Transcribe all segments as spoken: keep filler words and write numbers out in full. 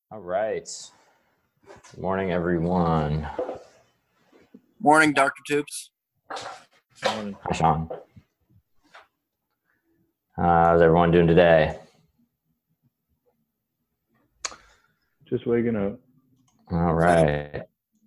All right. Good morning, everyone. Morning, Doctor Tubes. Hi, Sean. Uh, how's everyone doing today? Just waking up. All right.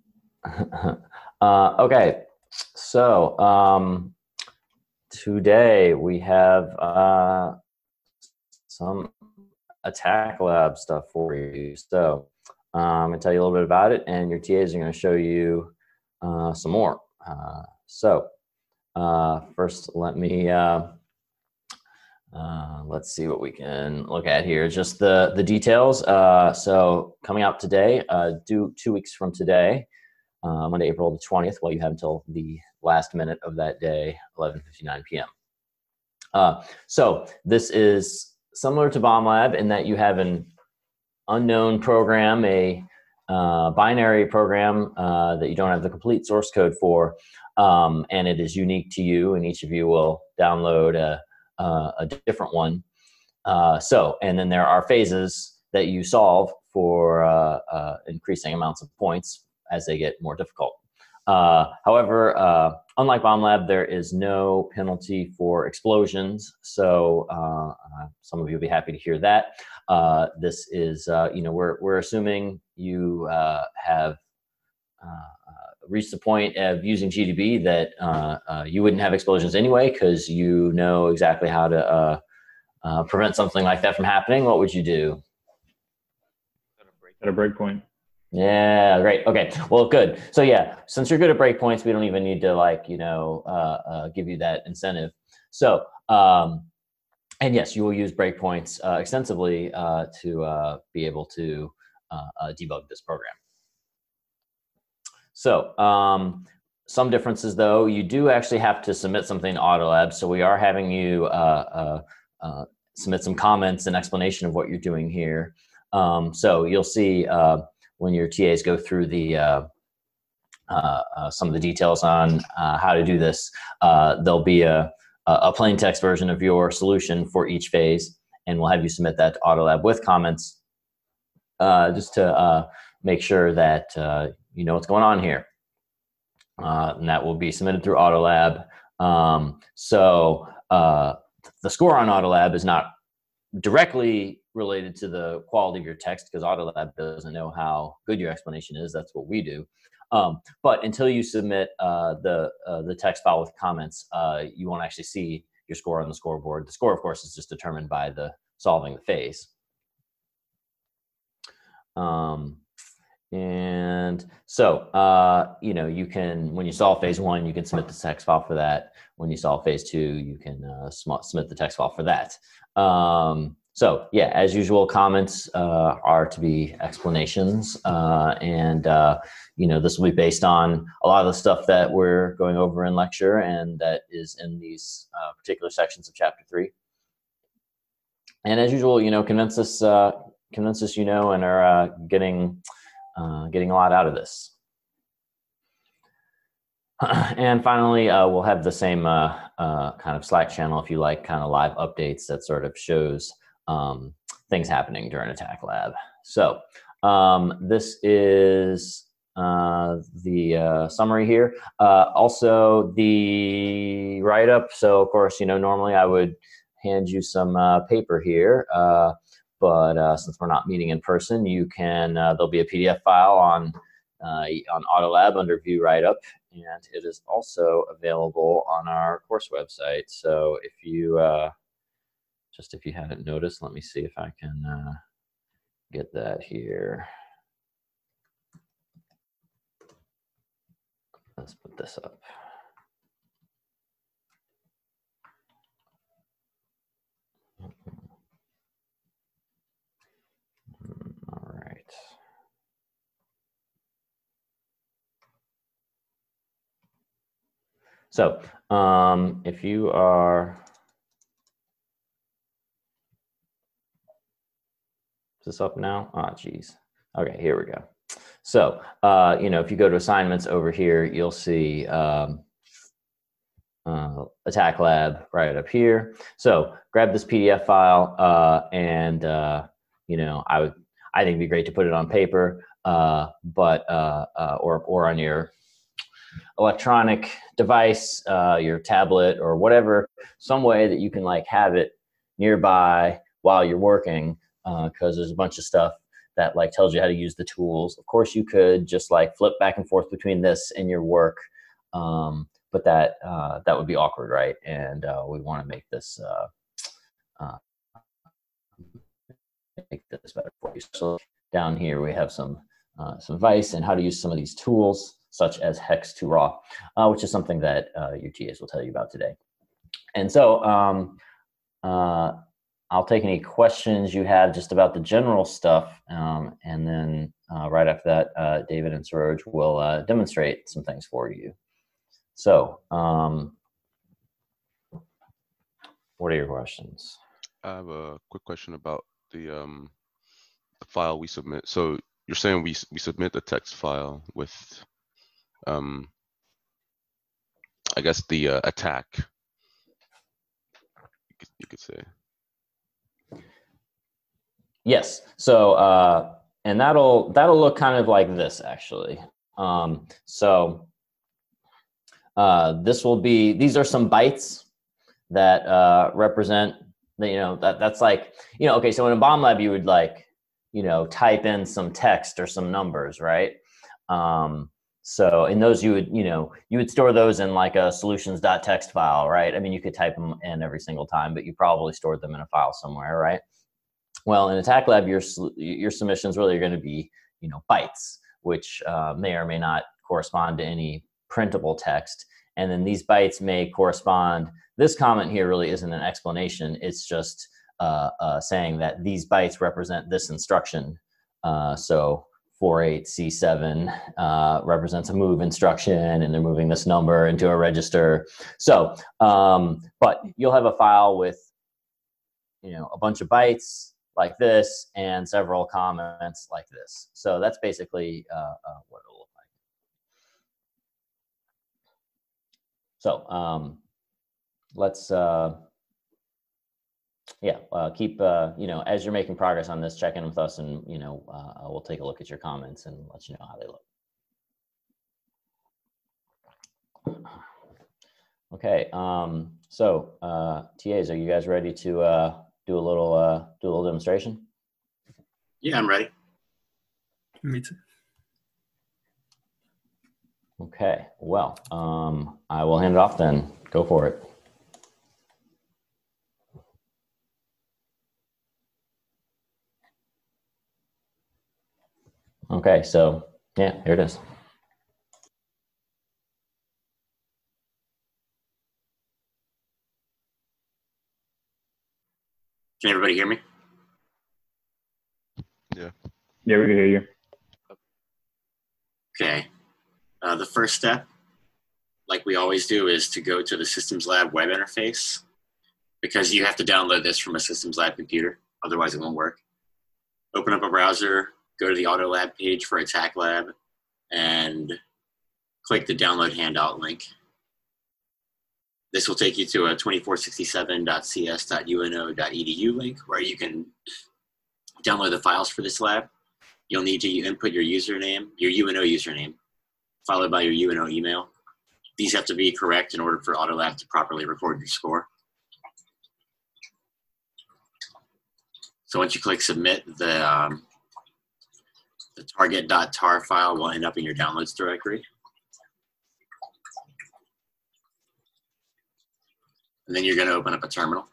uh, okay. So um, today we have uh, some attack lab stuff for you. So um, I'm going to tell you a little bit about it, and your T As are going to show you uh, some more. Uh, so uh, first, let me uh, uh, let's see what we can look at here. Just the the details. Uh, so coming out today, uh, due two weeks from today, uh, Monday, April the twentieth. Well, you have until the last minute of that day, eleven fifty-nine p m Uh, so this is similar to Bomb Lab in that you have an unknown program, a uh, binary program uh, that you don't have the complete source code for, um, and it is unique to you, and each of you will download a, a, a different one. Uh, so, and then there are phases that you solve for uh, uh, increasing amounts of points as they get more difficult. Uh, however, uh, unlike Bomb Lab, there is no penalty for explosions. So uh, uh, some of you will be happy to hear that. Uh, this is, uh, you know, we're, we're assuming you uh, have uh, reached the point of using G D B that uh, uh, you wouldn't have explosions anyway, because you know exactly how to uh, uh, prevent something like that from happening. What would you do? At a breakpoint. Yeah, great. Okay, well, good. So yeah, since you're good at breakpoints, we don't even need to like, you know, uh, uh, give you that incentive. So, um, and yes, you will use breakpoints uh, extensively uh, to uh, be able to uh, uh, debug this program. So um, some differences though, you do actually have to submit something to Autolab. So we are having you uh, uh, uh, submit some comments and explanation of what you're doing here. Um, so you'll see uh, when your T As go through the uh, uh, uh, some of the details on uh, how to do this, uh, there'll be a, a plain text version of your solution for each phase, and we'll have you submit that to Autolab with comments uh, just to uh, make sure that uh, you know what's going on here. Uh, and that will be submitted through Autolab. Um, so uh, the score on Autolab is not directly related to the quality of your text, because Autolab doesn't know how good your explanation is. That's what we do. Um, but until you submit uh, the uh, the text file with comments, uh, you won't actually see your score on the scoreboard. The score, of course, is just determined by the solving the phase. Um, and so, uh, you know, you can, when you solve phase one, you can submit the text file for that. When you solve phase two, you can uh, submit the text file for that. Um, so yeah, as usual, comments uh, are to be explanations. Uh, and, uh, you know, this will be based on a lot of the stuff that we're going over in lecture, and that is in these uh, particular sections of chapter three. And as usual, you know, convince us, uh, convince us, you know, and are uh, getting, uh, getting a lot out of this. And finally, uh, we'll have the same uh, uh, kind of Slack channel, if you like, kind of live updates that sort of shows um, things happening during Attack Lab. So um, this is uh, the uh, summary here. Uh, also, the write-up. So of course, you know, normally I would hand you some uh, paper here, uh, but uh, since we're not meeting in person, you can. Uh, there'll be a P D F file on uh, on Autolab under View Write-up. And it is also available on our course website. So if you, uh, just if you hadn't noticed, let me see if I can uh, get that here. Let's put this up. All right. So um, if you are, is this up now? Ah, geez. Okay, here we go. So, uh, you know, if you go to assignments over here, you'll see um, uh, Attack Lab right up here. So grab this P D F file uh, and, uh, you know, I would, I think it'd be great to put it on paper, uh, but uh, uh, or or on your electronic device, uh, your tablet or whatever, some way that you can like have it nearby while you're working, because uh, there's a bunch of stuff that like tells you how to use the tools. Of course, you could just like flip back and forth between this and your work, um, but that uh, that would be awkward, right? And uh, we want to make this uh, uh, make this better for you. So down here we have some uh, some advice and how to use some of these tools, such as hex to raw, uh, which is something that uh, your T As will tell you about today. And so um, uh, I'll take any questions you have just about the general stuff, um, and then uh, right after that, uh, David and Saroj will uh, demonstrate some things for you. So um, what are your questions? I have a quick question about the um, the file we submit. So you're saying we we submit the text file with, um, I guess the uh, attack, you could, you could say. Yes. So uh, and that'll that'll look kind of like this actually. Um, so uh, this will be, these are some bytes that uh, represent the, you know, that that's like, you know, okay, so in a bomb lab you would like, you know, type in some text or some numbers, right? Um, so in those you would, you know, you would store those in like a solutions.txt file, right? I mean, you could type them in every single time, but you probably stored them in a file somewhere, right? Well, in Attack Lab, your your submissions really are going to be, you know, bytes, which uh, may or may not correspond to any printable text. And then these bytes may correspond. This comment here really isn't an explanation. It's just uh, uh, saying that these bytes represent this instruction. Uh, so four eight C seven uh, represents a move instruction, and they're moving this number into a register. So, um, but you'll have a file with, you know, a bunch of bytes like this and several comments like this. So that's basically uh, uh, what it'll look like. So um, let's, uh, yeah, uh, keep, uh, you know, as you're making progress on this, check in with us, and, you know, uh, we'll take a look at your comments and let you know how they look. Okay, um, so uh, T As, are you guys ready to uh, do a little uh, do a little demonstration? Yeah, I'm ready. Me too. Okay, well, um, I will hand it off then. Go for it. Okay, so yeah, here it is. Can everybody hear me? Yeah. Yeah, we can hear you. Okay. Uh, the first step, like we always do, is to go to the Systems Lab web interface, because you have to download this from a Systems Lab computer. Otherwise, it won't work. Open up a browser, go to the AutoLab page for Attack Lab, and click the download handout link. This will take you to a twenty-four sixty-seven dot c s dot u n o dot e d u link where you can download the files for this lab. You'll need to input your username, your U N O username, followed by your U N O email. These have to be correct in order for AutoLab to properly record your score. So once you click submit, the, um, the target.tar file will end up in your downloads directory. And then you're going to open up a terminal.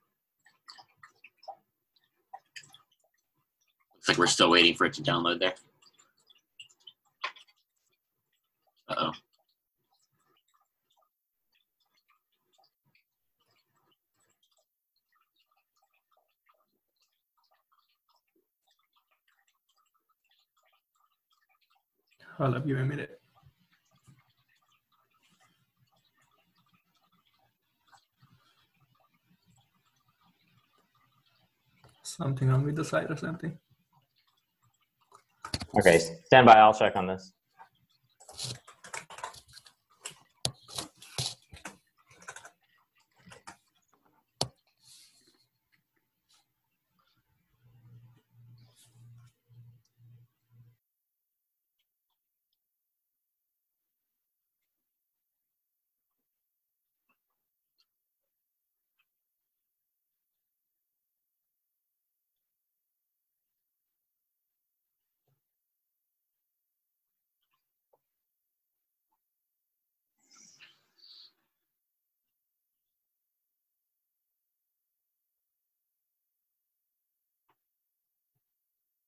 Looks like we're still waiting for it to download there. Uh-oh. Hold up, give me a minute. Something wrong with the site or something? Okay, stand by. I'll check on this.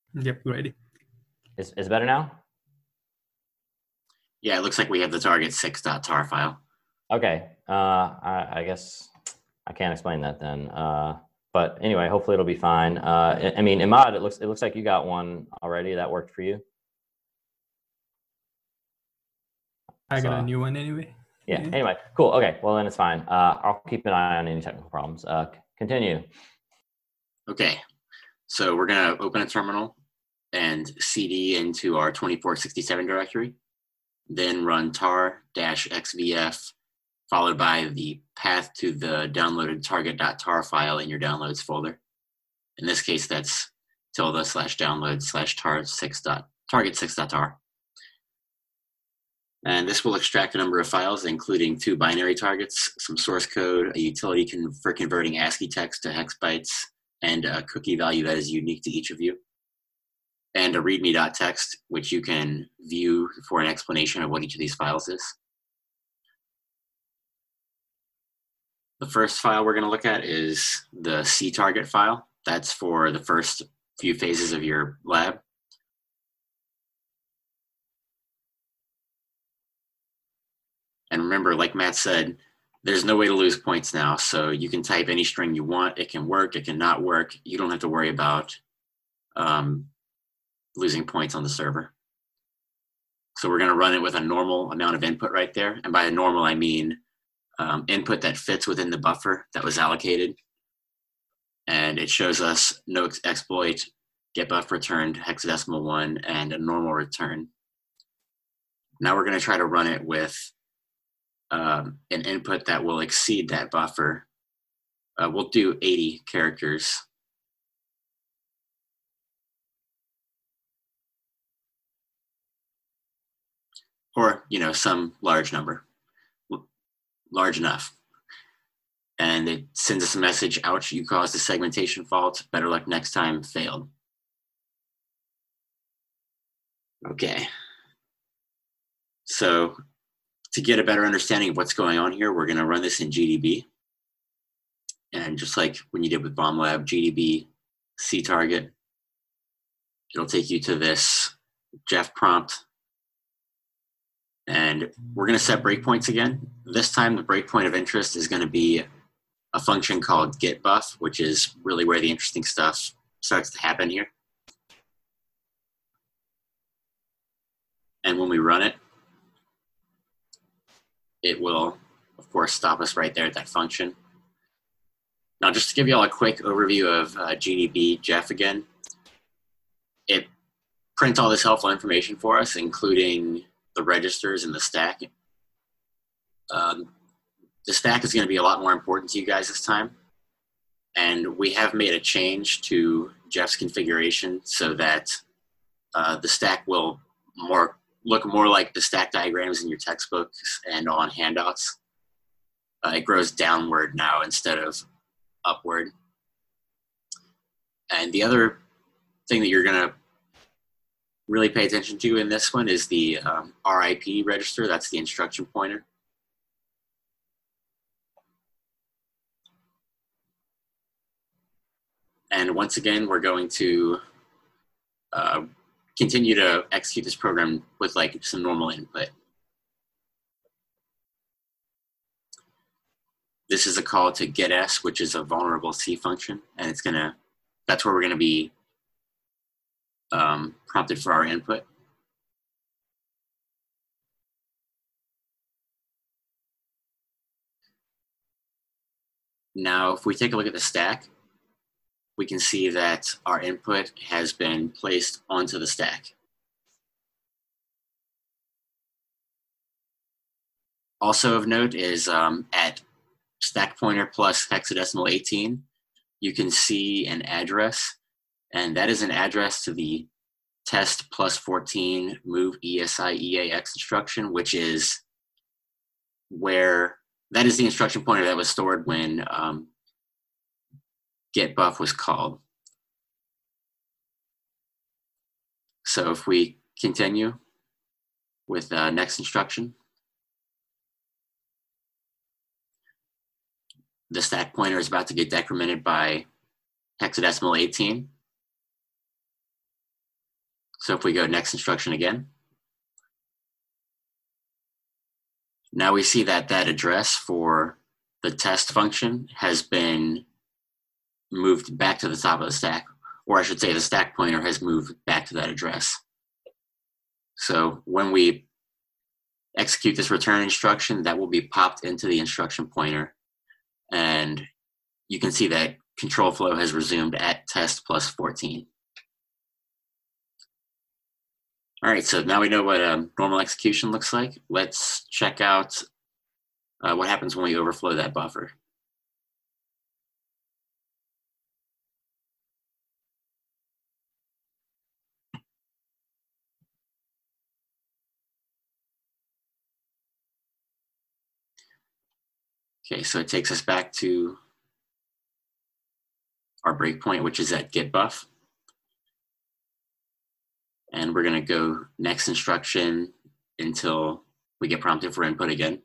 Yep, ready. Is is it better now? Yeah, it looks like we have the target six.tar file. Okay. Uh, I, I guess I can't explain that then. Uh, but anyway, hopefully it'll be fine. Uh, I, I mean, Imad, it looks it looks like you got one already that worked for you. I got So- a new one anyway. Yeah. Yeah. Anyway, cool. Okay. Well, then it's fine. Uh, I'll keep an eye on any technical problems. Uh, c- continue. Okay, so we're gonna open a terminal and C D into our twenty-four sixty-seven directory, then run tar dash xvf followed by the path to the downloaded target.tar file in your downloads folder. In this case, that's tilde slash download slash tar six dot target six.tar. And this will extract a number of files, including two binary targets, some source code, a utility con- for converting ASCII text to hex bytes, and a cookie value that is unique to each of you, and a readme.txt, which you can view for an explanation of what each of these files is. The first file we're going to look at is the ctarget file. That's for the first few phases of your lab. And remember, like Matt said, there's no way to lose points now. So you can type any string you want. It can work. It can not work. You don't have to worry about um, losing points on the server. So we're going to run it with a normal amount of input right there. And by normal, I mean um, input that fits within the buffer that was allocated. And it shows us no exploit, get buff returned, hexadecimal one, and a normal return. Now we're going to try to run it with um, an input that will exceed that buffer. Uh, we'll do eighty characters. Or, you know, some large number, large enough. And it sends us a message, ouch, you caused a segmentation fault, better luck next time, failed. Okay. So to get a better understanding of what's going on here, we're gonna run this in G D B. And just like when you did with Bomb Lab, G D B, ctarget, it'll take you to this Jeff prompt. And we're gonna set breakpoints again. This time the breakpoint of interest is gonna be a function called getBuff, which is really where the interesting stuff starts to happen here. And when we run it, it will, of course, stop us right there at that function. Now, just to give you all a quick overview of uh, G D B Jeff again, it prints all this helpful information for us, including the registers and the stack. Um, the stack is going to be a lot more important to you guys this time. And we have made a change to Jeff's configuration so that uh, the stack will more look more like the stack diagrams in your textbooks and on handouts. Uh, it grows downward now instead of upward. And the other thing that you're going to really pay attention to in this one is the um, R I P register. That's the instruction pointer. And once again, we're going to uh, continue to execute this program with like some normal input. This is a call to getS, which is a vulnerable C function, and it's gonna, that's where we're gonna be um, prompted for our input. Now, if we take a look at the stack, we can see that our input has been placed onto the stack. Also of note is um, at stack pointer plus hexadecimal eighteen, you can see an address, and that is an address to the test plus fourteen move E S I E A X instruction, which is where, that is the instruction pointer that was stored when um, getBuff was called. So if we continue with the uh, next instruction, the stack pointer is about to get decremented by hexadecimal eighteen. So if we go next instruction again, now we see that that address for the test function has been moved back to the top of the stack, or I should say the stack pointer has moved back to that address. So when we execute this return instruction, that will be popped into the instruction pointer, and you can see that control flow has resumed at test plus fourteen. All right, so now we know what a normal execution looks like. Let's check out uh, what happens when we overflow that buffer. Okay, so it takes us back to our breakpoint, which is at getBuff. And we're gonna go next instruction until we get prompted for input again.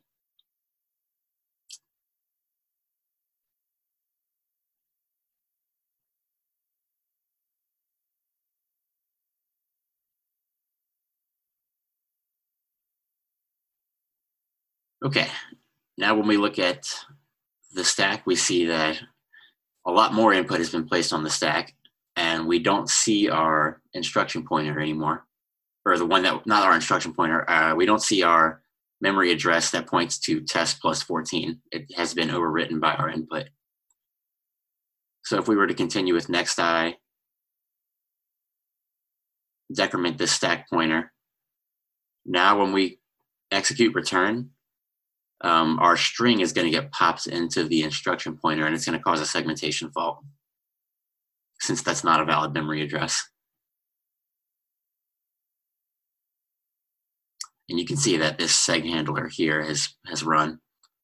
Okay, now when we look at the stack, we see that a lot more input has been placed on the stack, and we don't see our instruction pointer anymore, or the one that, not our instruction pointer, uh, we don't see our memory address that points to test plus fourteen. It has been overwritten by our input. So if we were to continue with next I, decrement this stack pointer, now when we execute return, um, our string is going to get popped into the instruction pointer, and it's going to cause a segmentation fault, since that's not a valid memory address. And you can see that this seg handler here has, has run.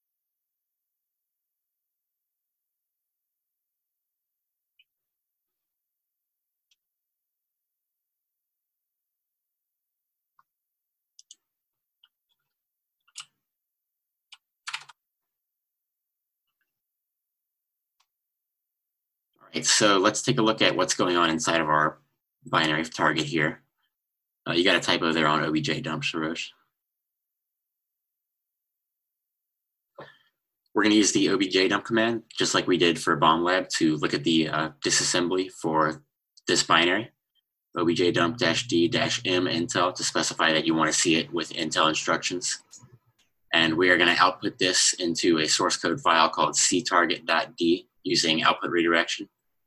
All right, so let's take a look at what's going on inside of our binary target here. Uh, you got a typo there on obj dump, Sarosh. We're going to use the obj dump command, just like we did for Bomb Lab, to look at the uh, disassembly for this binary. obj dump dash d dash m intel to specify that you want to see it with intel instructions. And we are going to output this into a source code file called ctarget.d using output redirection.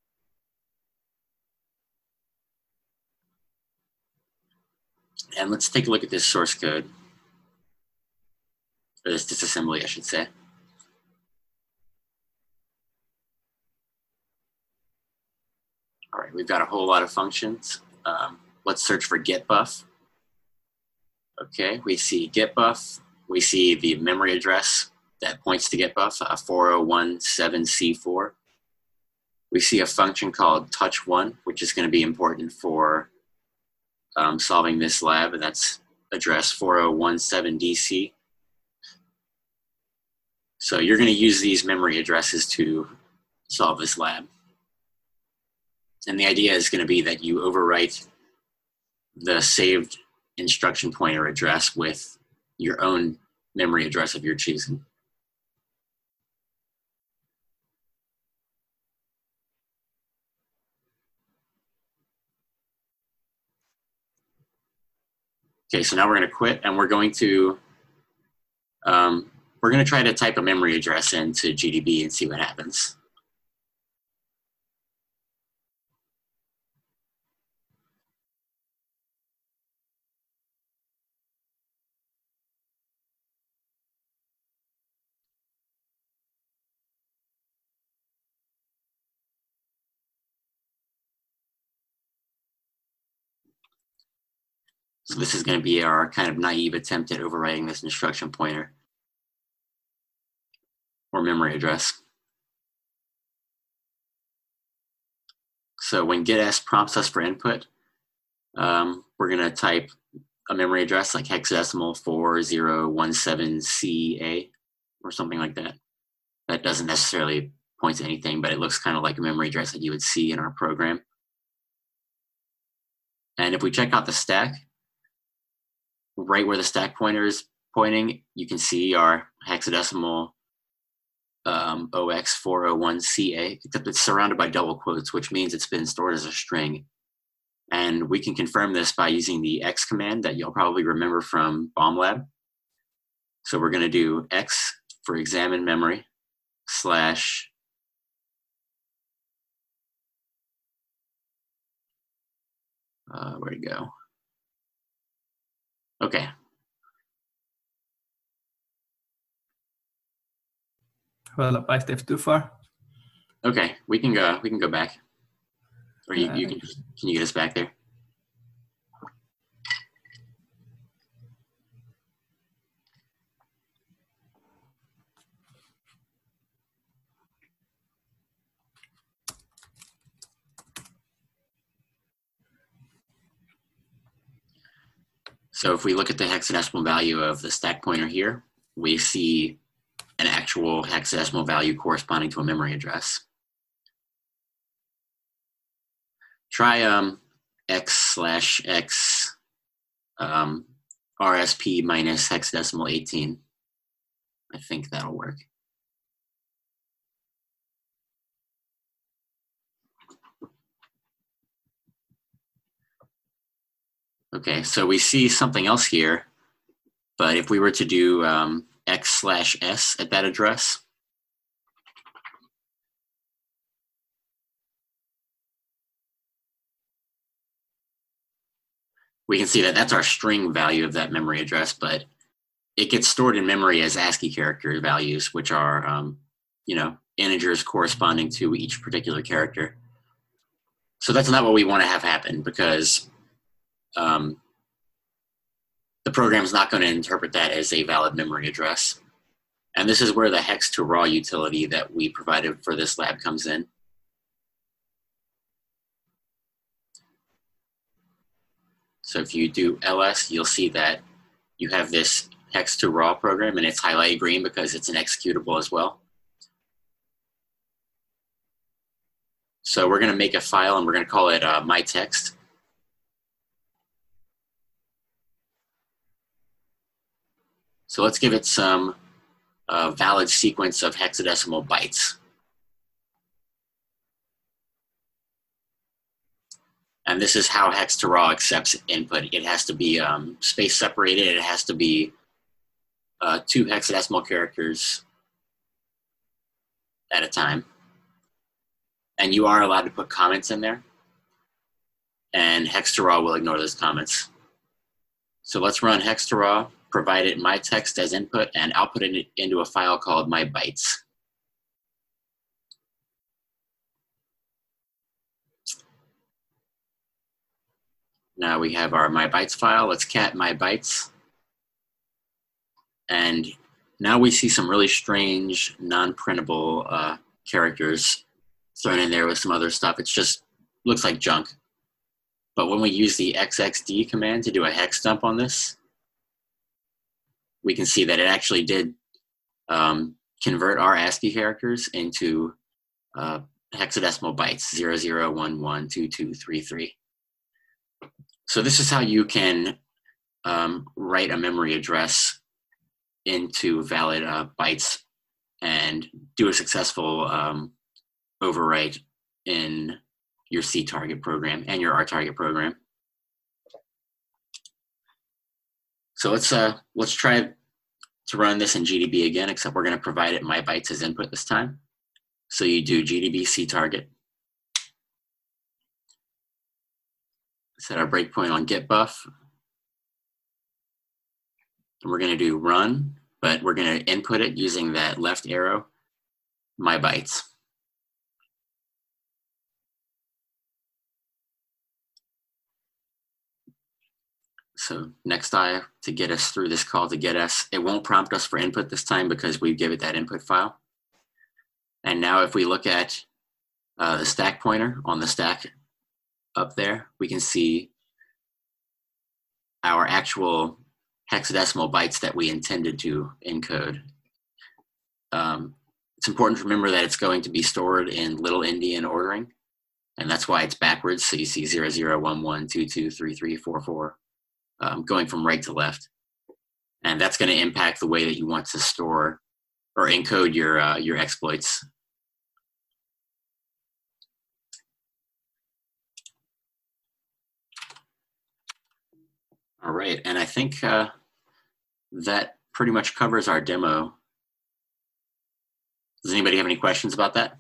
And let's take a look at this source code, or this disassembly, I should say. All right, we've got a whole lot of functions. Um, let's search for getBuff. Okay, we see getBuff. We see the memory address that points to getBuff, uh, four oh one seven C four. We see a function called touch one, which is going to be important for um, solving this lab, and that's address four oh one seven D C. So you're going to use these memory addresses to solve this lab. And the idea is going to be that you overwrite the saved instruction pointer address with your own memory address of your choosing. Okay, so now we're going to quit, and we're going to um, we're going to try to type a memory address into G D B and see what happens. So this is going to be our kind of naive attempt at overwriting this instruction pointer or memory address. So when getS prompts us for input, um, we're going to type a memory address like hexadecimal four zero one seven C A or something like that. That doesn't necessarily point to anything, but it looks kind of like a memory address that you would see in our program. And if we check out the stack, right where the stack pointer is pointing, you can see our hexadecimal um, O X four oh one C A, except it's surrounded by double quotes, which means it's been stored as a string. And we can confirm this by using the X command that you'll probably remember from Bomb Lab. So we're going to do X for examine memory slash uh, where'd it go? Okay. Well, I stepped too far. Okay, we can go. We can go back, or you, Uh, you can. Can you get us back there? So if we look at the hexadecimal value of the stack pointer here, we see an actual hexadecimal value corresponding to a memory address. Try um, X slash X um, R S P minus hexadecimal eighteen. I think that'll work. Okay, so we see something else here, but if we were to do um, X slash S at that address, we can see that that's our string value of that memory address, but it gets stored in memory as ASCII character values, which are, um, you know, integers corresponding to each particular character. So that's not what we want to have happen, because um, the program's not going to interpret that as a valid memory address. And this is where the hex to raw utility that we provided for this lab comes in. So if you do L S, you'll see that you have this hex to raw program, and it's highlighted green because it's an executable as well. So we're going to make a file, and we're going to call it uh, my text. So let's give it some uh, valid sequence of hexadecimal bytes. And this is how hex to raw accepts input. It has to be um, space separated. It has to be uh, two hexadecimal characters at a time. And you are allowed to put comments in there. And hex to raw will ignore those comments. So let's run hex to raw, provide it my text as input, and output it into a file called my bytes. Now we have our my bytes file. Let's cat my bytes. And now we see some really strange non-printable uh, characters thrown in there with some other stuff. It's just looks like junk. But when we use the X X D command to do a hex dump on this, we can see that it actually did um, convert our ASCII characters into uh, hexadecimal bytes, zero zero one one two two three three. So this is how you can um, write a memory address into valid uh, bytes and do a successful um, overwrite in your C target program and your R target program. So let's uh, let's try to run this in G D B again, except we're going to provide it my bytes as input this time. So you do G D B C target. Set our breakpoint on get buff. And we're going to do run, but we're going to input it using that left arrow, my bytes. So next I to get us through this call to get us, it won't prompt us for input this time because we give it that input file. And now if we look at uh, the stack pointer on the stack up there, we can see our actual hexadecimal bytes that we intended to encode. Um, it's important to remember that it's going to be stored in Little Endian ordering. And that's why it's backwards. So you see zero, zero, one, one, two, two, three, three, four, four, um, going from right to left. And that's going to impact the way that you want to store or encode your, uh, your exploits. All right, and I think uh, that pretty much covers our demo. Does anybody have any questions about that?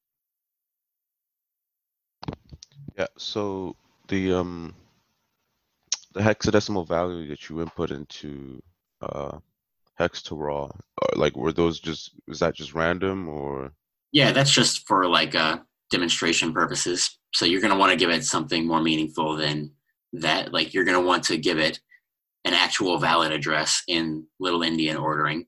Yeah, so the um the hexadecimal value that you input into uh hex to raw, uh, like were those just, was that just random or? Yeah, that's just for like uh, demonstration purposes. So you're going to want to give it something more meaningful than that. Like you're going to want to give it an actual valid address in Little Endian ordering.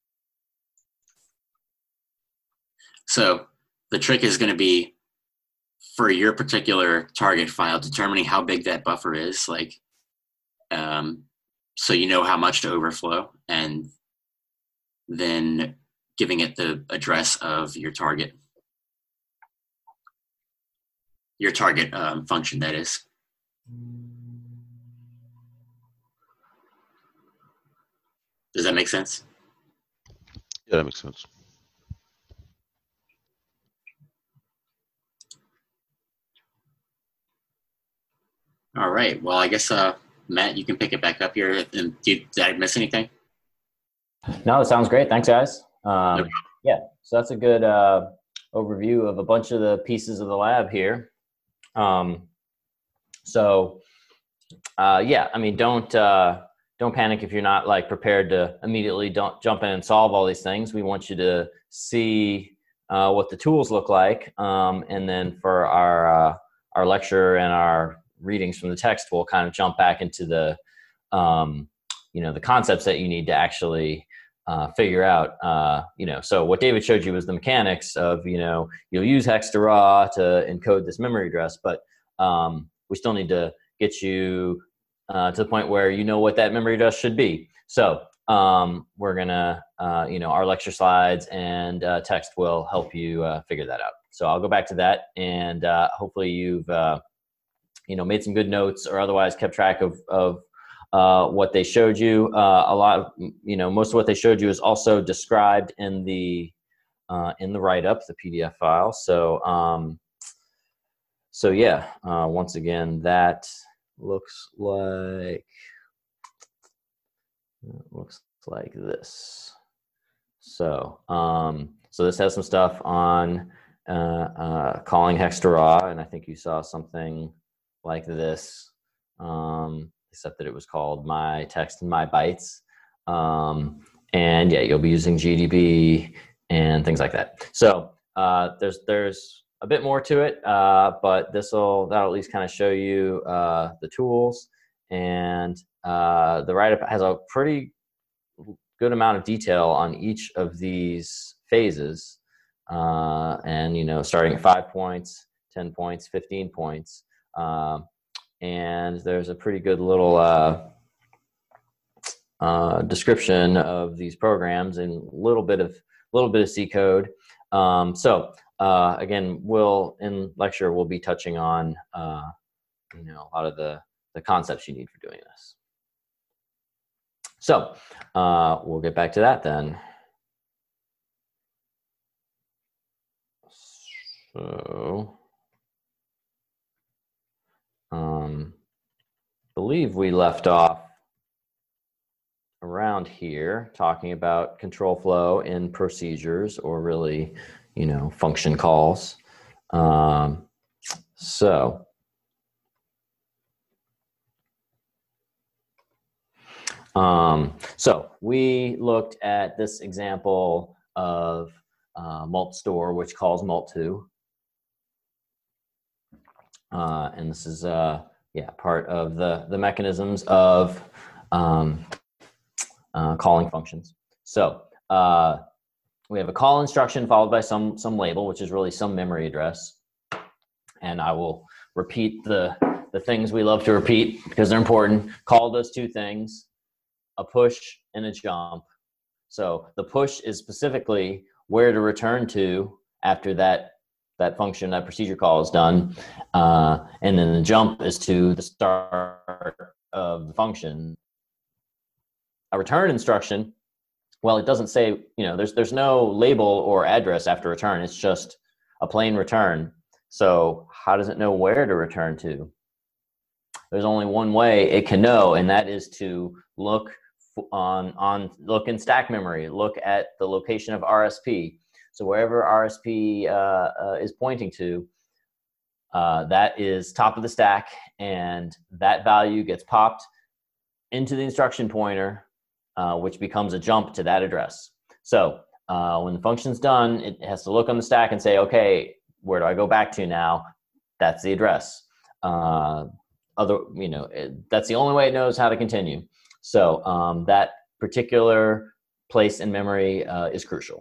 So the trick is going to be, for your particular target file, determining how big that buffer is, like, um, so you know how much to overflow, and then giving it the address of your target, your target um, function, that is. Does that make sense? Yeah, that makes sense. All right. Well, I guess, uh, Matt, you can pick it back up here. And did, did I miss anything? No, it sounds great. Thanks, guys. Um, Okay. Yeah, so that's a good uh, overview of a bunch of the pieces of the lab here. Um, so, uh, yeah, I mean, don't uh, don't panic if you're not like prepared to immediately don't jump in and solve all these things. We want you to see uh, what the tools look like, um, and then for our uh, our lecture and our readings from the text, we'll kind of jump back into the um, you know the concepts that you need to actually Uh, figure out, uh, you know, so what David showed you was the mechanics of, you know, you'll use hex to raw to encode this memory address, but um, we still need to get you uh, to the point where you know what that memory address should be. So um, we're gonna, uh, you know, our lecture slides and uh, text will help you uh, figure that out. So I'll go back to that, and uh, hopefully you've, uh, you know, made some good notes or otherwise kept track of, of Uh, what they showed you. Uh, a lot of, you know, most of what they showed you is also described in the uh, in the write-up, the P D F file. So, um, so yeah, uh, once again, that looks like it looks like this. So, um, so this has some stuff on uh, uh, calling hex to raw, and I think you saw something like this. Um, except that it was called my text and my bytes. Um, and yeah, you'll be using G D B and things like that. So uh, there's there's a bit more to it, uh, but this will that'll at least kind of show you uh, the tools, and uh, the write-up has a pretty good amount of detail on each of these phases, uh, and you know, starting at five points, ten points, fifteen points. Um, and there's a pretty good little uh, uh, description of these programs and a little bit of little bit of C code. Um, so uh, again, we'll in lecture we'll be touching on uh, you know a lot of the the concepts you need for doing this. So uh, we'll get back to that then. So. Um, believe we left off around here talking about control flow in procedures, or really, you know, function calls. Um, so, um, so we looked at this example of uh, mult store, which calls mult to. Uh, and this is, uh, yeah, part of the, the mechanisms of um, uh, calling functions. So uh, we have a call instruction followed by some, some label, which is really some memory address. And I will repeat the, the things we love to repeat because they're important. Call does two things, a push and a jump. So the push is specifically where to return to after that that function, that procedure call is done. Uh, and then the jump is to the start of the function. A return instruction, well, it doesn't say, you know, there's there's no label or address after return. It's just a plain return. So how does it know where to return to? There's only one way it can know, and that is to look on on look in stack memory, look at the location of R S P. So wherever R S P uh, uh, is pointing to, uh, that is top of the stack, and that value gets popped into the instruction pointer, uh, which becomes a jump to that address. So uh, when the function's done, it has to look on the stack and say, okay, where do I go back to now? That's the address. Uh, other, you know, it, that's the only way it knows how to continue. So um, that particular place in memory uh, is crucial.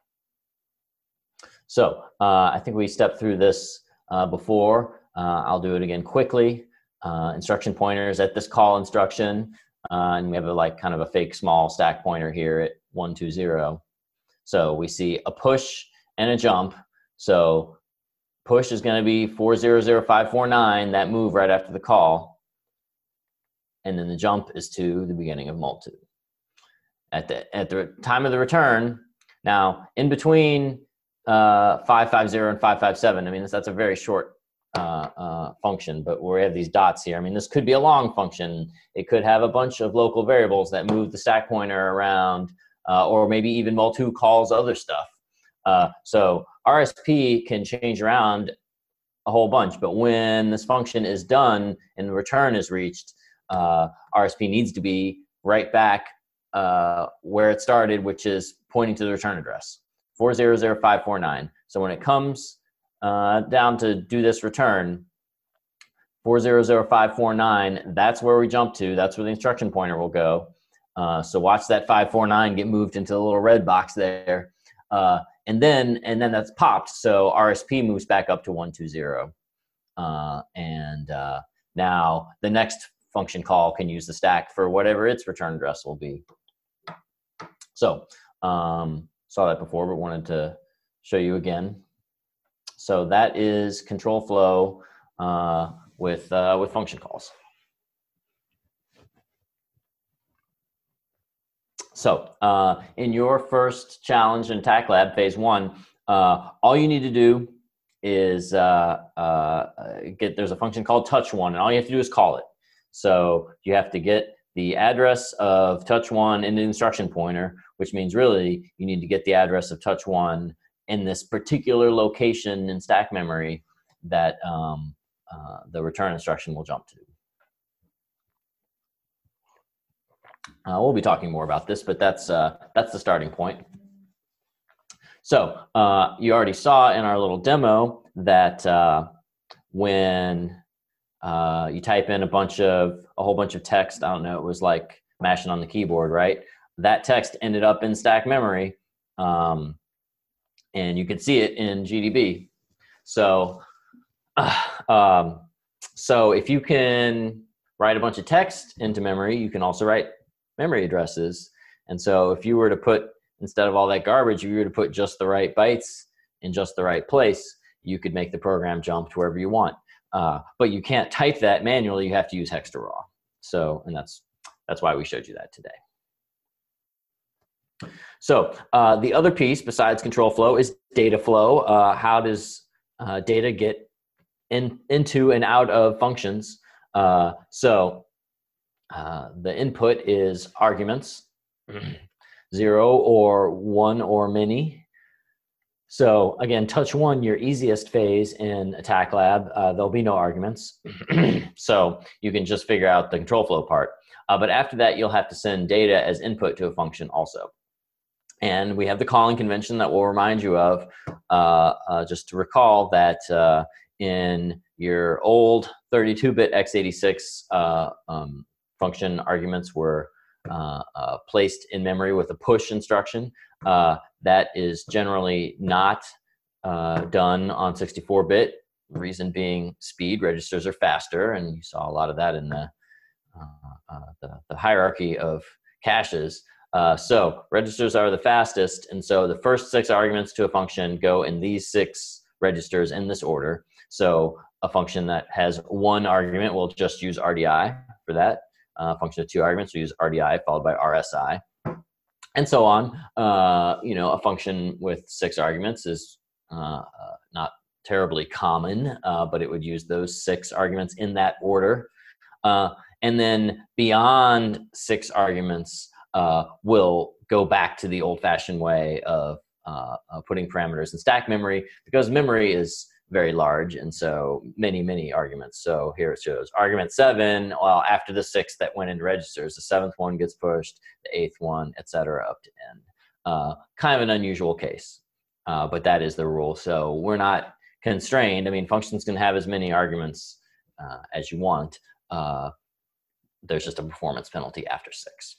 So uh, I think we stepped through this uh, before. Uh, I'll do it again quickly. Uh, instruction pointers at this call instruction, uh, and we have a like kind of a fake small stack pointer here at one two zero. So we see a push and a jump. So push is going to be four zero zero five four nine, that move right after the call. And then the jump is to the beginning of mul two. At the, at the time of the return, now in between uh, five five zero and five five seven, I mean, that's, that's a very short uh, uh, function, but we have these dots here. I mean, this could be a long function. It could have a bunch of local variables that move the stack pointer around, uh, or maybe even mul two calls other stuff. Uh, so R S P can change around a whole bunch, but when this function is done and the return is reached, uh, R S P needs to be right back uh, where it started, which is pointing to the return address, four zero zero five four nine. So when it comes uh, down to do this return, four zero zero five four nine, that's where we jump to. That's where the instruction pointer will go. Uh, so watch that five four nine get moved into the little red box there. Uh, and then and then that's popped. So R S P moves back up to one two zero. Uh, and uh, now the next function call can use the stack for whatever its return address will be. So um, saw that before, but wanted to show you again. So that is control flow uh, with, uh, with function calls. So uh, in your first challenge in Attack Lab, phase one, uh, all you need to do is uh, uh, get, there's a function called touch one, and all you have to do is call it. So you have to get the address of touch one in the instruction pointer, which means really you need to get the address of touch one in this particular location in stack memory that um, uh, the return instruction will jump to. Uh, we'll be talking more about this, but that's uh, that's the starting point. So uh, you already saw in our little demo that uh, when uh, you type in a bunch of a whole bunch of text, I don't know, it was like mashing on the keyboard, right? That text ended up in stack memory, um, and you can see it in G D B. So, uh, um, so if you can write a bunch of text into memory, you can also write memory addresses. And so if you were to put, instead of all that garbage, if you were to put just the right bytes in just the right place, you could make the program jump to wherever you want. Uh, but you can't type that manually. You have to use hex to raw. So, and that's, that's why we showed you that today. So uh, the other piece besides control flow is data flow. Uh, how does uh, data get in, into and out of functions? Uh, so uh, the input is arguments, zero or one or many. So again, touch one, your easiest phase in Attack Lab, uh, there'll be no arguments. So you can just figure out the control flow part. Uh, but after that, you'll have to send data as input to a function also. And we have the calling convention that we'll remind you of, uh, uh, just to recall that uh, in your old thirty-two bit x eighty-six uh, um, function, arguments were uh, uh, placed in memory with a push instruction. Uh, that is generally not uh, done on sixty-four bit, reason being speed. Registers are faster, and you saw a lot of that in the, uh, uh, the, the hierarchy of caches. Uh, so registers are the fastest, and so the first six arguments to a function go in these six registers in this order. So a function that has one argument will just use R D I for that. Uh, a function of two arguments will use R D I followed by R S I, and so on. Uh, you know, a function with six arguments is uh, uh, not terribly common, uh, but it would use those six arguments in that order. Uh, and then beyond six arguments, uh, we'll go back to the old-fashioned way of uh, uh, putting parameters in stack memory, because memory is very large, and so many, many arguments. So here it shows argument seven, well, after the six that went into registers, the seventh one gets pushed, the eighth one, et cetera, up to n. Uh, kind of an unusual case, uh, but that is the rule. So we're not constrained. I mean, functions can have as many arguments uh, as you want. Uh, there's just a performance penalty after six.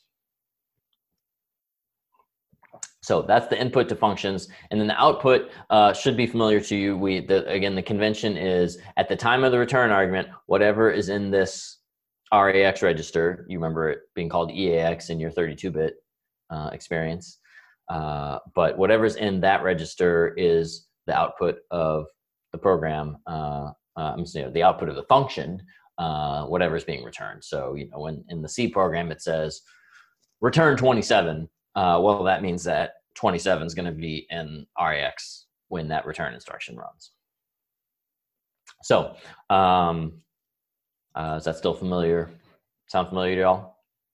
So that's the input to functions, and then the output uh, should be familiar to you. We the, again, the convention is at the time of the return argument, whatever is in this R A X register. You remember it being called E A X in your thirty-two bit uh, experience, uh, but whatever's in that register is the output of the program. Uh, uh, I'm saying the output of the function, uh, whatever is being returned. So you know, when in the C program it says return twenty-seven. Uh, well, that means that twenty-seven is going to be in R A X when that return instruction runs. So, um, uh, is that still familiar? Sound familiar to y'all?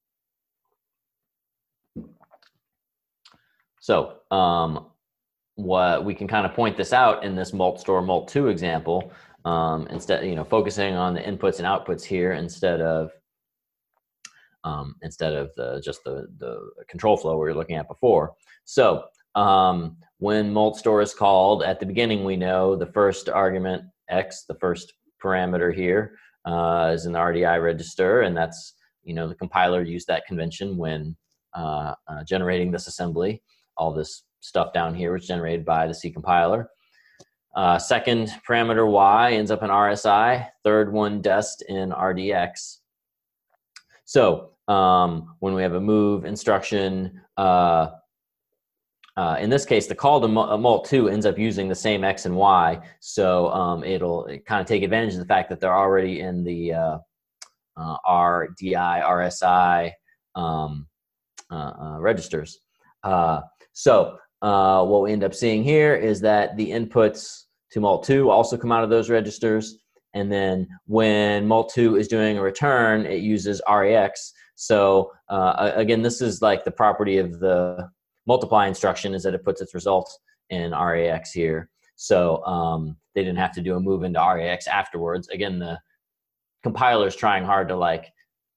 So, um, what we can kind of point this out in this mult store mult two example, um, instead, you know, focusing on the inputs and outputs here instead of Um, instead of the just the, the control flow we were looking at before. So um, when mult store is called, at the beginning we know the first argument, x, the first parameter here, uh, is in the R D I register, and that's, you know, the compiler used that convention when uh, uh, generating this assembly. All this stuff down here was generated by the C compiler. Uh, second parameter y ends up in R S I, third one dest in R D X. So um, when we have a move instruction, uh, uh, in this case, the call to mult two ends up using the same x and y. So um, it'll it kind of take advantage of the fact that they're already in the uh, uh, R D I, R S I um, uh, uh, registers. Uh, so uh, what we end up seeing here is that the inputs to mult two also come out of those registers. And then when mult two is doing a return, it uses R A X. So uh, again, this is like the property of the multiply instruction, is that it puts its results in R A X here. So um, they didn't have to do a move into R A X afterwards. Again, the compiler is trying hard to like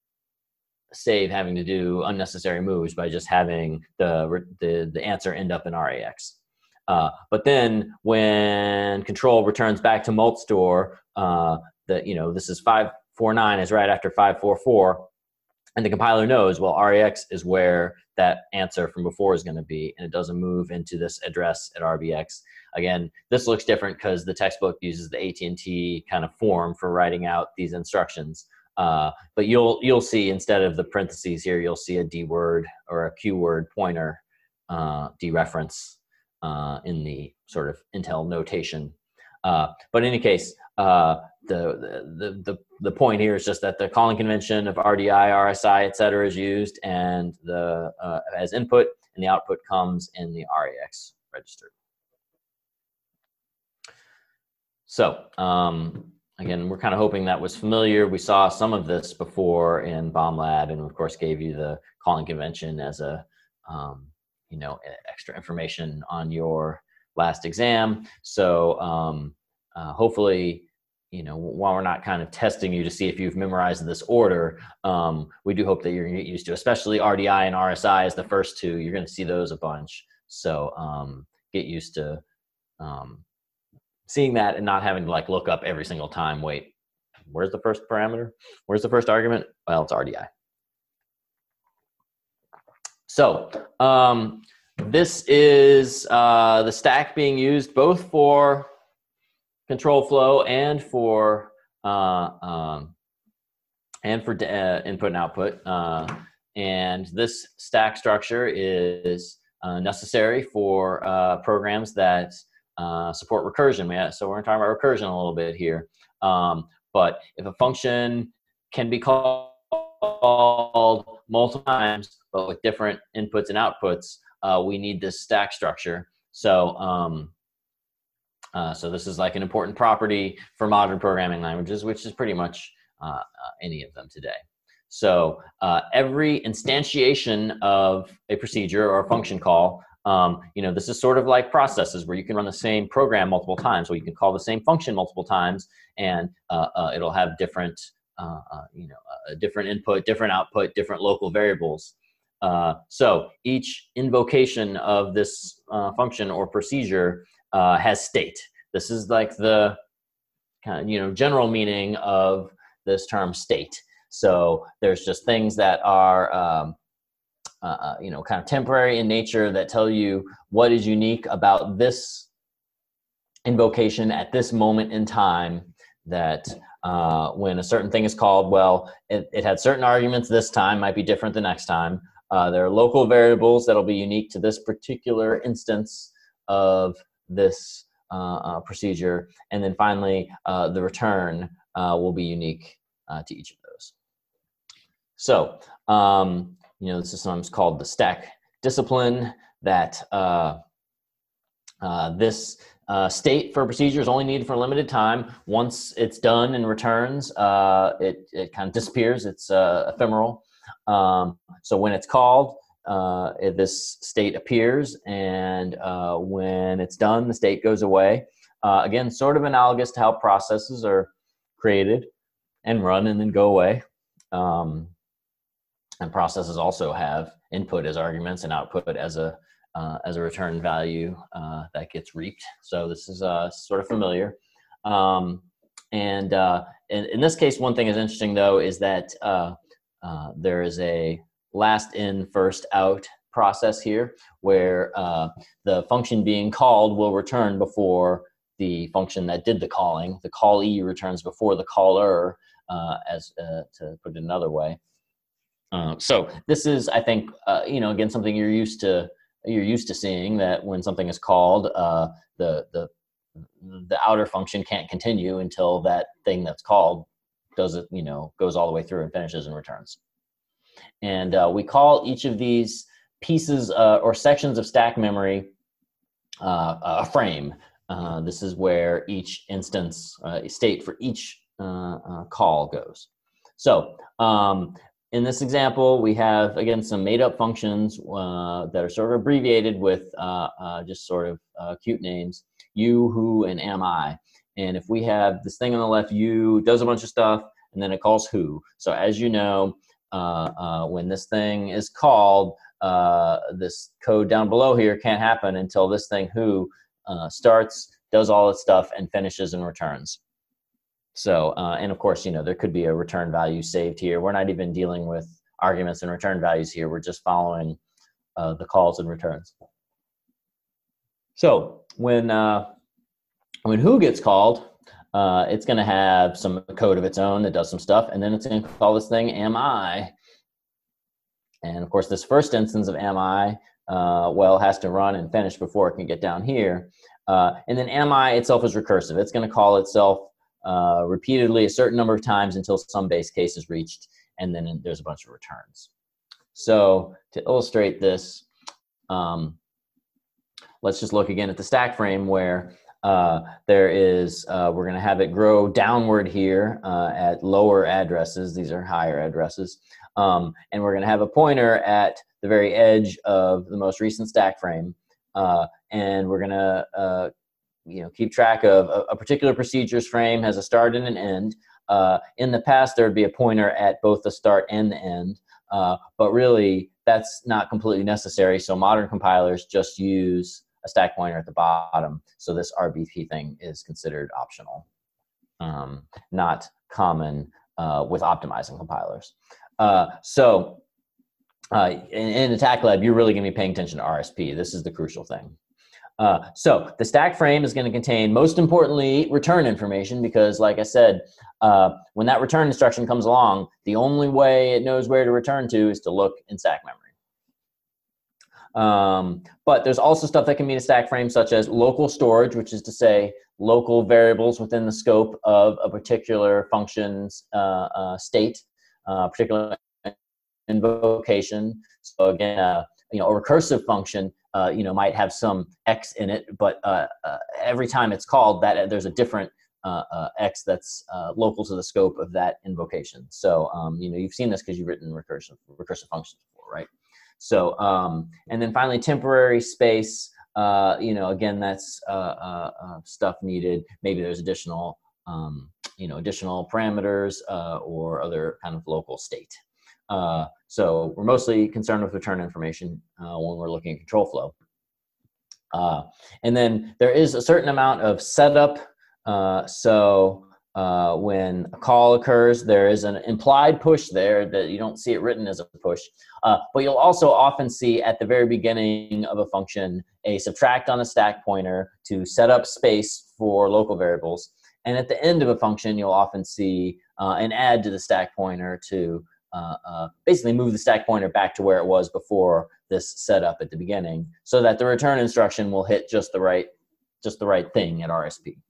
save having to do unnecessary moves by just having the, the, the answer end up in R A X. Uh, but then when control returns back to mult store, uh, the, you know, this is five four nine is right after five four four, and the compiler knows, well, R A X is where that answer from before is going to be, and it doesn't move into this address at R B X. Again, this looks different because the textbook uses the A T and T kind of form for writing out these instructions. Uh, but you'll you'll see, instead of the parentheses here, you'll see a D word or a Q word pointer uh, dereference uh, in the sort of Intel notation. Uh, but in any case, uh, the, the the the point here is just that the calling convention of R D I, R S I, et cetera, is used, and the uh, as input, and the output comes in the R A X register. So um, again, we're kind of hoping that was familiar. We saw some of this before in Bomb Lab, and of course gave you the calling convention as a um, you know, extra information on your last exam. So um, uh, hopefully, you know, while we're not kind of testing you to see if you've memorized this order, um, we do hope that you're gonna get used to, especially R D I and R S I as the first two. You're going to see those a bunch. So um, get used to um, seeing that and not having to like look up every single time. Wait, where's the first parameter? Where's the first argument? Well, it's R D I. So um, this is uh, the stack being used both for control flow and for uh, um, and for uh, input and output. Uh, and this stack structure is uh, necessary for uh, programs that uh, support recursion. Yeah, so we're talking about recursion a little bit here. Um, but if a function can be called multiple times, but with different inputs and outputs, uh, we need this stack structure. So, um, uh, so this is like an important property for modern programming languages, which is pretty much uh, uh, any of them today. So uh, every instantiation of a procedure or a function call, um, you know, this is sort of like processes where you can run the same program multiple times, or you can call the same function multiple times, and uh, uh, it'll have different, uh, uh, you know, uh, different input, different output, different local variables. Uh, so each invocation of this uh, function or procedure uh, has state. This is like the kind of, you know, general meaning of this term state. So there's just things that are, um, uh, you know, kind of temporary in nature that tell you what is unique about this invocation at this moment in time, that uh, when a certain thing is called, well, it, it had certain arguments this time, might be different the next time. Uh, there are local variables that'll be unique to this particular instance of this uh, uh, procedure. And then finally, uh, the return uh, will be unique uh, to each of those. So, um, you know, this is sometimes called the stack discipline, that uh, uh, this uh, state for a procedure is only needed for a limited time. Once it's done and returns, uh, it, it kind of disappears. It's uh, ephemeral. Um, so when it's called, uh, it, this state appears, and uh, when it's done, the state goes away. Uh, again, sort of analogous to how processes are created and run and then go away. Um, And processes also have input as arguments and output as a uh, as a return value uh, that gets reaped. So this is uh, sort of familiar. Um, and uh, in, in this case, one thing is interesting though is that uh, uh, there is a last in, first out process here, where uh, the function being called will return before the function that did the calling. The callee returns before the caller, uh, as uh, to put it another way. Uh, so this is, I think, uh, you know, again, something you're used to, you're used to seeing, that when something is called, uh, the, the, the outer function can't continue until that thing that's called does it, you know, goes all the way through and finishes and returns. And uh, we call each of these pieces uh, or sections of stack memory uh, a frame. Uh, this is where each instance uh, state for each uh, uh, call goes. So, um, in this example, we have, again, some made-up functions uh, that are sort of abbreviated with uh, uh, just sort of uh, cute names, you, who, and am I. And if we have this thing on the left, you does a bunch of stuff, and then it calls who. So as you know, uh, uh, when this thing is called, uh, this code down below here can't happen until this thing who uh, starts, does all its stuff, and finishes and returns. So, uh, and of course, you know, there could be a return value saved here. We're not even dealing with arguments and return values here. We're just following uh, the calls and returns. So when, uh, when who gets called, uh, it's going to have some code of its own that does some stuff, and then it's going to call this thing am I. And of course, this first instance of am I, uh, well, has to run and finish before it can get down here. Uh, and then am I itself is recursive. It's going to call itself Uh, repeatedly a certain number of times until some base case is reached, and then there's a bunch of returns. So to illustrate this, um, let's just look again at the stack frame, where uh, there is, uh, we're going to have it grow downward here uh, at lower addresses. These are higher addresses. Um, and we're going to have a pointer at the very edge of the most recent stack frame. Uh, and we're going to uh, you know, keep track of a, a particular procedure's frame has a start and an end. Uh, in the past, there would be a pointer at both the start and the end, uh, but really that's not completely necessary. So modern compilers just use a stack pointer at the bottom. So this R B P thing is considered optional, um, not common uh, with optimizing compilers. Uh, so uh, in, in Attack Lab, you're really going to be paying attention to R S P. This is the crucial thing. Uh, so the stack frame is going to contain, most importantly, return information, because like I said, uh, when that return instruction comes along, the only way it knows where to return to is to look in stack memory. Um, but there's also stuff that can be in a stack frame, such as local storage, which is to say local variables within the scope of a particular function's uh, uh, state, uh, particular invocation. So again, uh, you know, a recursive function, uh, you know, might have some X in it, but uh, uh, every time it's called, that there's a different uh, uh, X that's uh, local to the scope of that invocation. So, um, you know, you've seen this because you've written recursive recursive functions before, right? So, um, and then finally, temporary space. Uh, you know, again, that's uh, uh, uh, stuff needed. Maybe there's additional, um, you know, additional parameters uh, or other kind of local state. Uh, so we're mostly concerned with return information uh, when we're looking at control flow. Uh, and then there is a certain amount of setup. Uh, so uh, when a call occurs, there is an implied push there that you don't see it written as a push. Uh, but you'll also often see at the very beginning of a function a subtract on a stack pointer to set up space for local variables. And at the end of a function, you'll often see uh, an add to the stack pointer to uh, uh, basically move the stack pointer back to where it was before this setup at the beginning, so that the return instruction will hit just the right, just the right thing at R S P.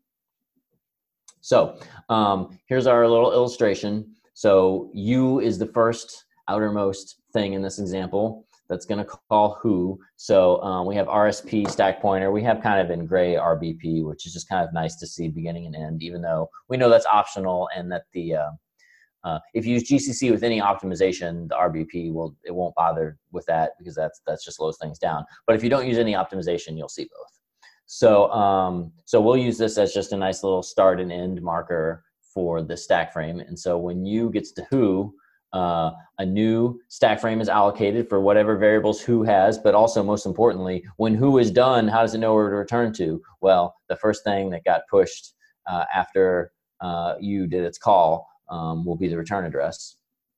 So um, here's our little illustration. So U is the first outermost thing in this example that's going to call who. So um, we have R S P stack pointer. We have kind of in gray R B P, which is just kind of nice to see beginning and end, even though we know that's optional and that the uh, uh, if you use G C C with any optimization, the R B P will it won't bother with that because that's that's just slows things down. But if you don't use any optimization, you'll see both. So um, so we'll use this as just a nice little start and end marker for the stack frame. And so when U gets to who, uh, a new stack frame is allocated for whatever variables who has, but also most importantly, when who is done, how does it know where to return to? Well, the first thing that got pushed uh, after uh, U did its call um, will be the return address.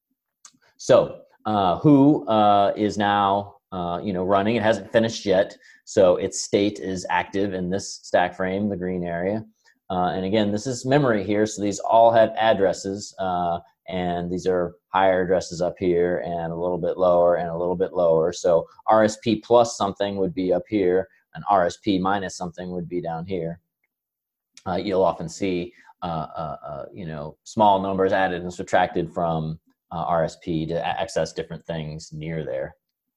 So uh, who uh, is now uh, you know, running. It hasn't finished yet, so its state is active in this stack frame, the green area. Uh, and again, this is memory here, so these all have addresses, uh, and these are higher addresses up here and a little bit lower and a little bit lower. So R S P plus something would be up here, and R S P minus something would be down here. Uh, you'll often see uh, uh, uh, you know, small numbers added and subtracted from uh, R S P to access different things near there.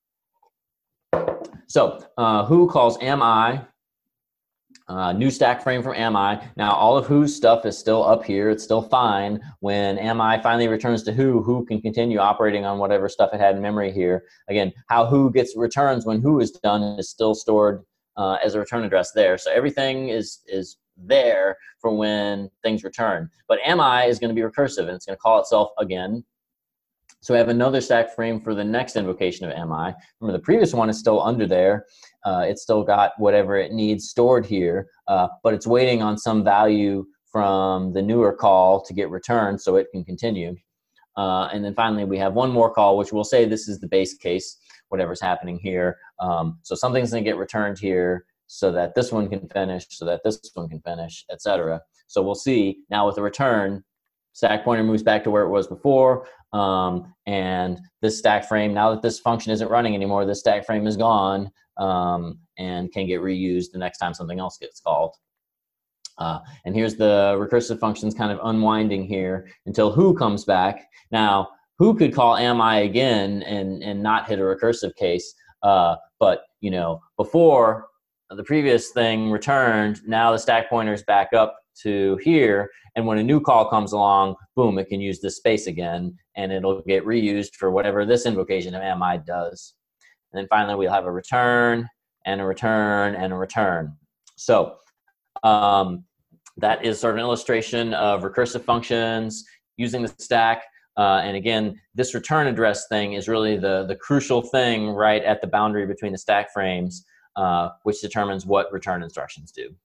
So uh, who calls am I, uh, new stack frame from am I. Now all of who's stuff is still up here. It's still fine. When am I finally returns to who, who can continue operating on whatever stuff it had in memory here. Again, how who gets returns when who is done is still stored uh, as a return address there. So everything is, is there for when things return. But am I is going to be recursive, and it's going to call itself again. So we have another stack frame for the next invocation of am I. Remember, the previous one is still under there. Uh, it's still got whatever it needs stored here, uh, but it's waiting on some value from the newer call to get returned so it can continue. Uh, and then finally, we have one more call, which we'll say this is the base case, whatever's happening here. Um, so something's going to get returned here so that this one can finish, so that this one can finish, et cetera. So we'll see now with the return, stack pointer moves back to where it was before. Um, and this stack frame, now that this function isn't running anymore, this stack frame is gone um, and can get reused the next time something else gets called. Uh, and here's the recursive functions kind of unwinding here until who comes back. Now, who could call am I again and, and not hit a recursive case, uh, but you know, before the previous thing returned, now the stack pointer is back up to here, and when a new call comes along, boom, it can use this space again, and it'll get reused for whatever this invocation of am I does. And then finally, we'll have a return, and a return, and a return. So um, that is sort of an illustration of recursive functions using the stack. Uh, and again, this return address thing is really the, the crucial thing right at the boundary between the stack frames, uh, which determines what return instructions do.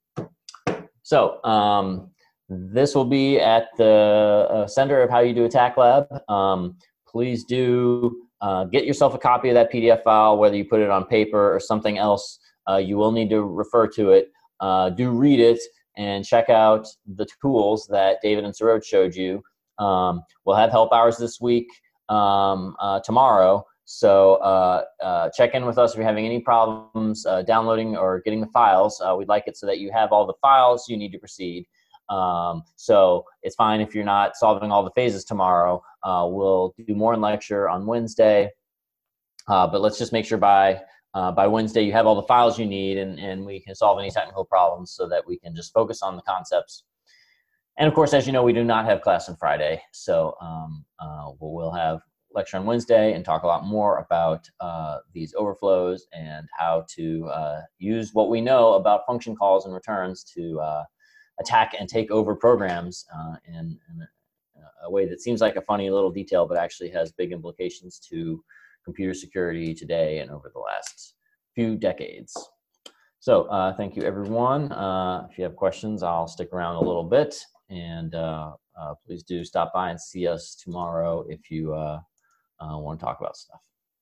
So um, this will be at the uh, center of how you do Attack Lab. Um, please do uh, get yourself a copy of that P D F file, whether you put it on paper or something else. Uh, you will need to refer to it. Uh, do read it and check out the tools that David and Saroj showed you. Um, we'll have help hours this week, um, uh, tomorrow. So uh, uh, check in with us if you're having any problems uh, downloading or getting the files. Uh, we'd like it so that you have all the files you need to proceed. Um, so it's fine if you're not solving all the phases tomorrow. Uh, we'll do more in lecture on Wednesday. Uh, but let's just make sure by uh, by Wednesday you have all the files you need, and, and we can solve any technical problems so that we can just focus on the concepts. And of course, as you know, we do not have class on Friday. So um, uh, we'll have lecture on Wednesday and talk a lot more about uh, these overflows and how to uh, use what we know about function calls and returns to uh, attack and take over programs uh, in, in a way that seems like a funny little detail, but actually has big implications to computer security today and over the last few decades. So uh, thank you, everyone. Uh, if you have questions, I'll stick around a little bit. And uh, uh, please do stop by and see us tomorrow if you uh, uh, want to talk about stuff.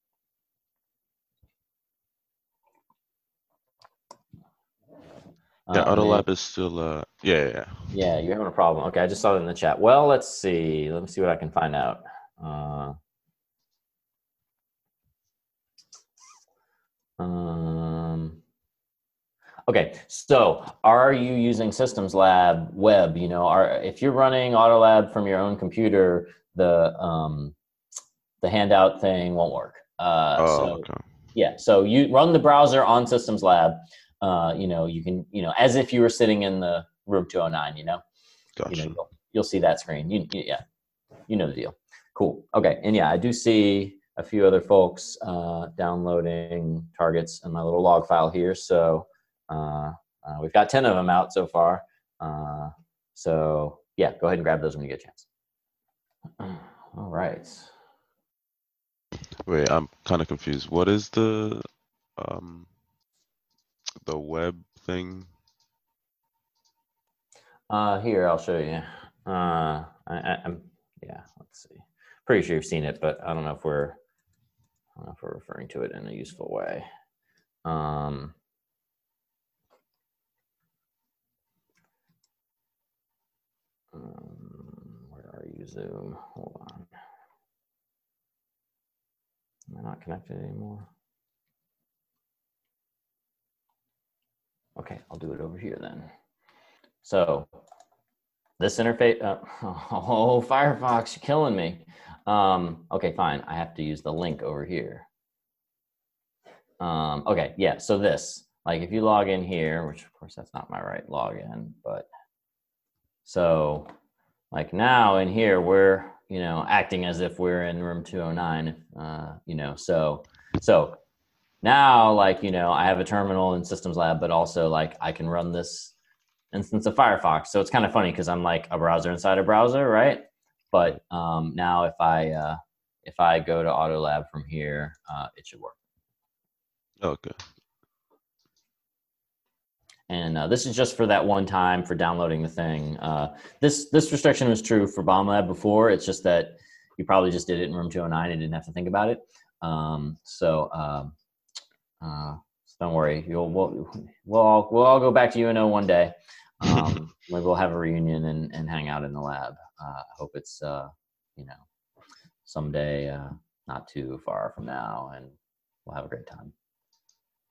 Yeah, Uh, AutoLab is still, uh, yeah, yeah, yeah. Yeah, you're having a problem. Okay, I just saw it in the chat. Well, let's see. Let me see what I can find out. Uh, um, okay, so are you using Systems Lab Web? You know, are if you're running AutoLab from your own computer, the um, the handout thing won't work. Uh, Oh, so okay. yeah, so you run the browser on Systems Lab. Uh, you know, you can, you know, as if you were sitting in the room two oh nine. You know, Gotcha. you know, you'll, you'll see that screen. You, you, yeah, you know the deal. Cool. Okay, and yeah, I do see a few other folks uh, downloading targets in my little log file here. So uh, uh, we've got ten of them out so far. Uh, so yeah, go ahead and grab those when you get a chance. All right. Wait, I'm kind of confused. What is the um the web thing? Uh, here, I'll show you. Uh, I, I, I'm yeah. Let's see. Pretty sure you've seen it, but I don't know if we're I don't know if we're referring to it in a useful way. Um, um, where are you, Zoom? Hold on. Am I not connected anymore? Okay, I'll do it over here then. So this interface, uh, oh, Firefox, you're killing me. Um, okay, fine, I have to use the link over here. Um, okay, yeah, so this, like if you log in here, which of course that's not my right login, but so like now in here, we're, you know, acting as if we're in room two oh nine, uh, you know, so, so now, like, you know, I have a terminal in Systems Lab, but also like I can run this instance of Firefox. So it's kind of funny because I'm like a browser inside a browser, right? But um, now if I uh, if I go to AutoLab from here, uh, it should work. Okay. And uh, this is just for that one time for downloading the thing. Uh, this this restriction was true for BombLab before. It's just that you probably just did it in room two oh nine and didn't have to think about it. Um, so. Um, Uh, so don't worry, you'll we'll we'll all we'll all go back to U N O one day. Um, maybe we'll have a reunion and, and hang out in the lab. Uh, I hope it's uh, you know, someday uh, not too far from now, and we'll have a great time.